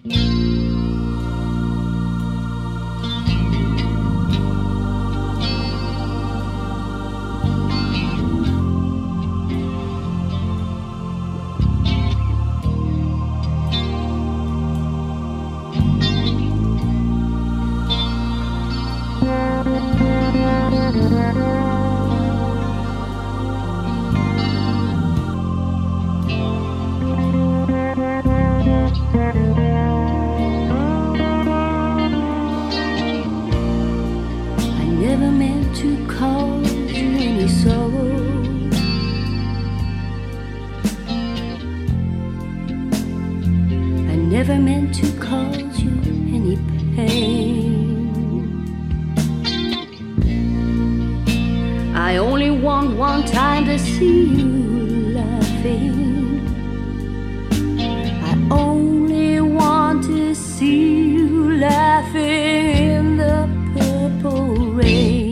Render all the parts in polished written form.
Never meant to cause you any pain. I only want one time to see you laughing. I only want to see you laughing in the purple rain.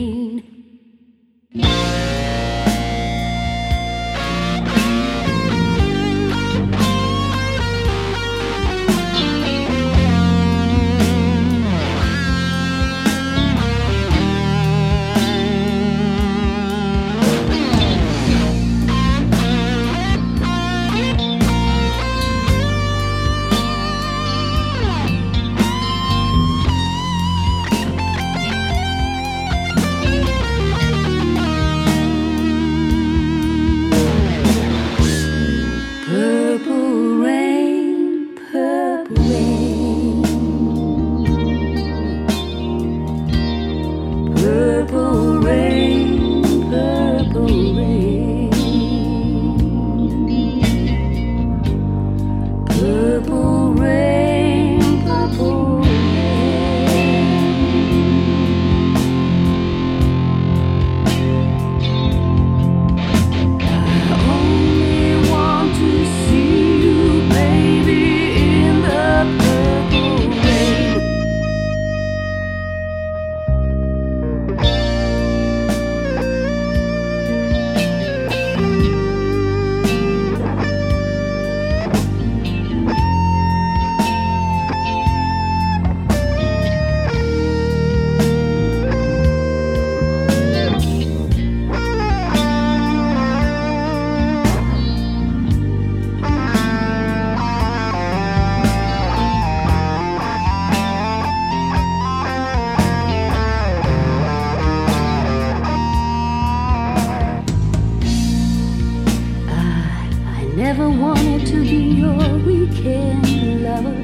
Never wanted to be your weekend lover.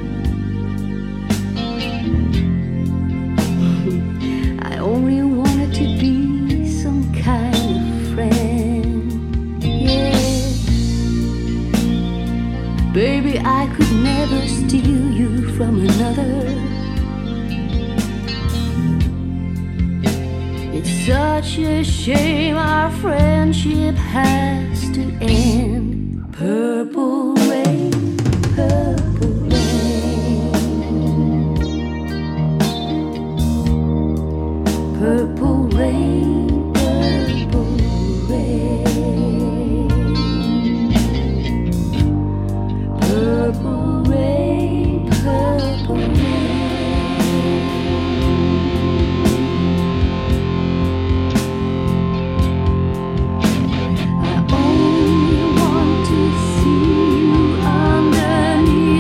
I only wanted to be some kind of friend. Yeah, baby, I could never steal you from another. It's such a shame our friendship has to end. Purple rain, purple rain, purple rain, purple rain, purple rain, purple rain. I only want to see you underneath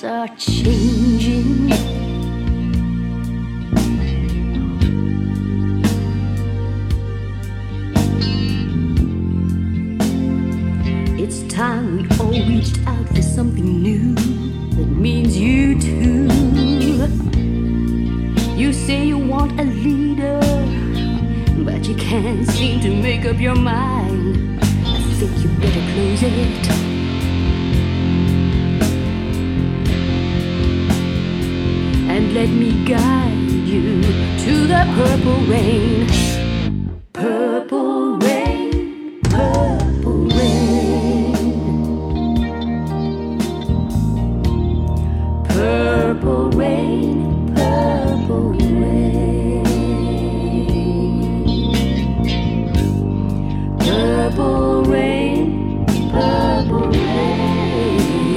times are changing. It's time we all reached out for something new that means you too. You say you want a leader, but you can't seem to make up your mind. I think you better close it and let me guide you to the purple rain. Purple rain, purple rain. Purple rain, purple rain. Purple rain, purple rain.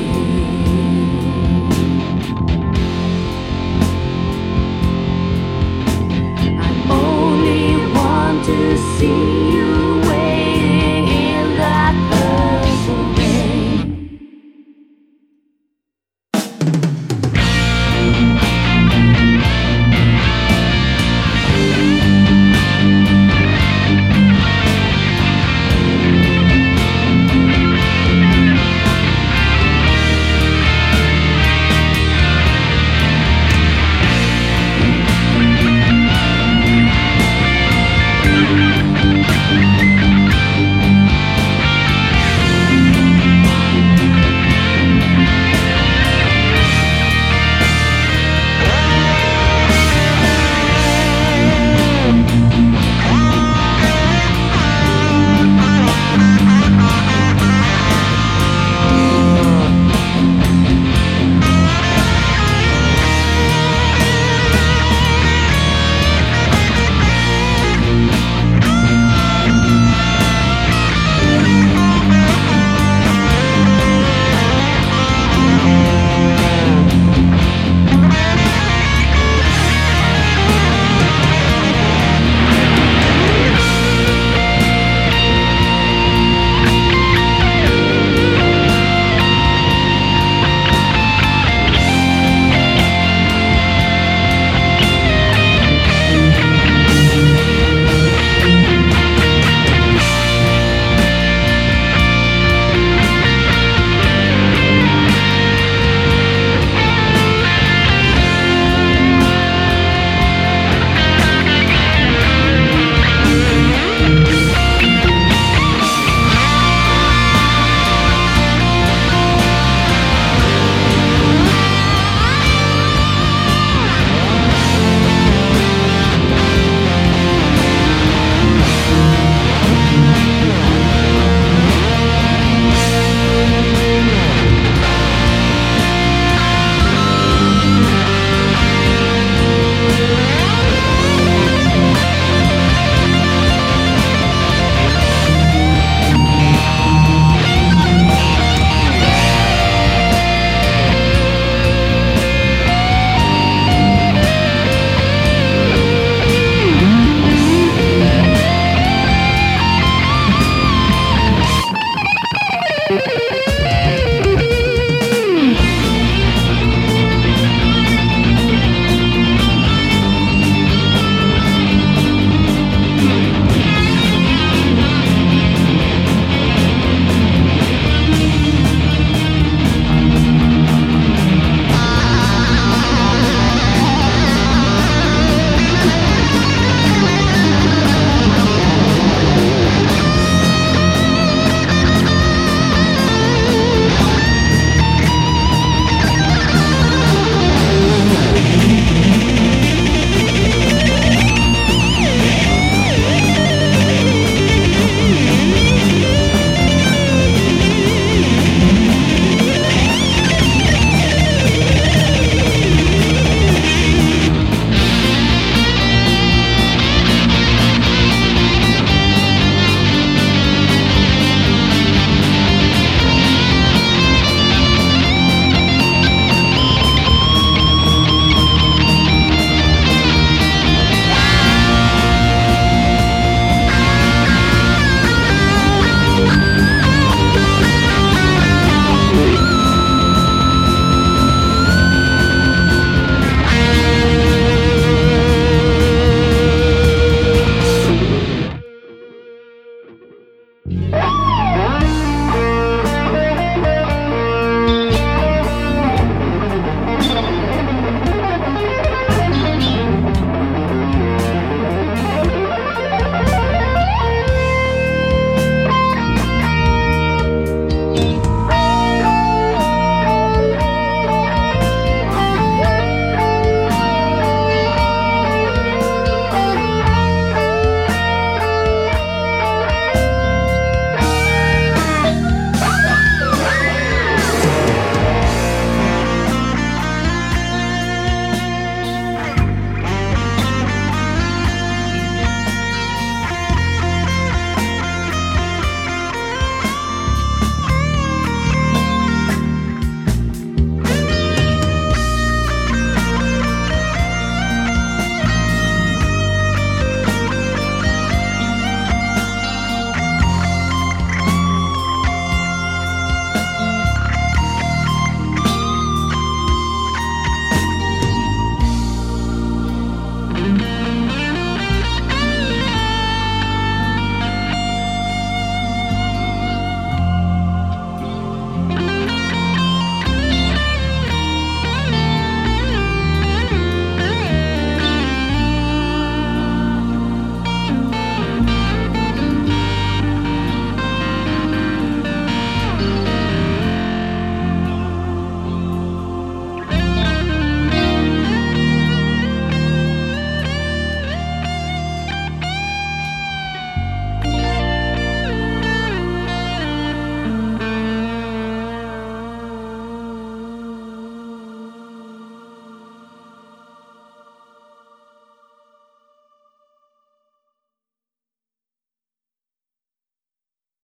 I only want to see you waiting in that purple rain. Thank you.